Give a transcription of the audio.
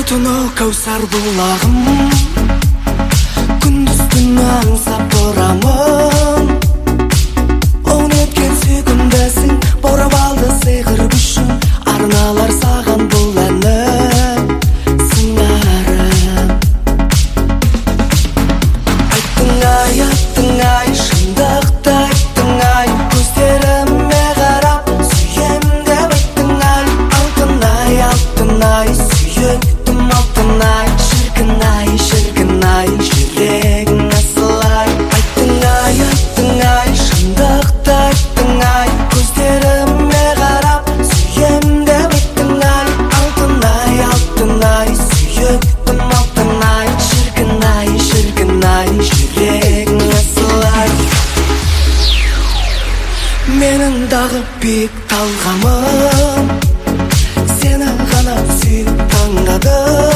түні кәусар бұлағым, күндіз түні аңсап тұрамын. Оң еткен сүйкімдісің, баурап алды сиқыр күшің, арналар саған бұл әні сыңарым. Айттың ай, шындықты айттың ай, көздеріме қарап сүйем деп айттың ай. Алтын ай, сүйіктім алтын ай, шіркін ай, жүрегің асыл ай. Айттың ай, шындықты айттың ай, көздеріме қарап сүйем деп айттың ай. Алтын ай, сүйіктім алтын ай, шіркін ай, жүрегің асыл ай. Менің дағы биік талғамым, сені ғана сүйіп таңдадым.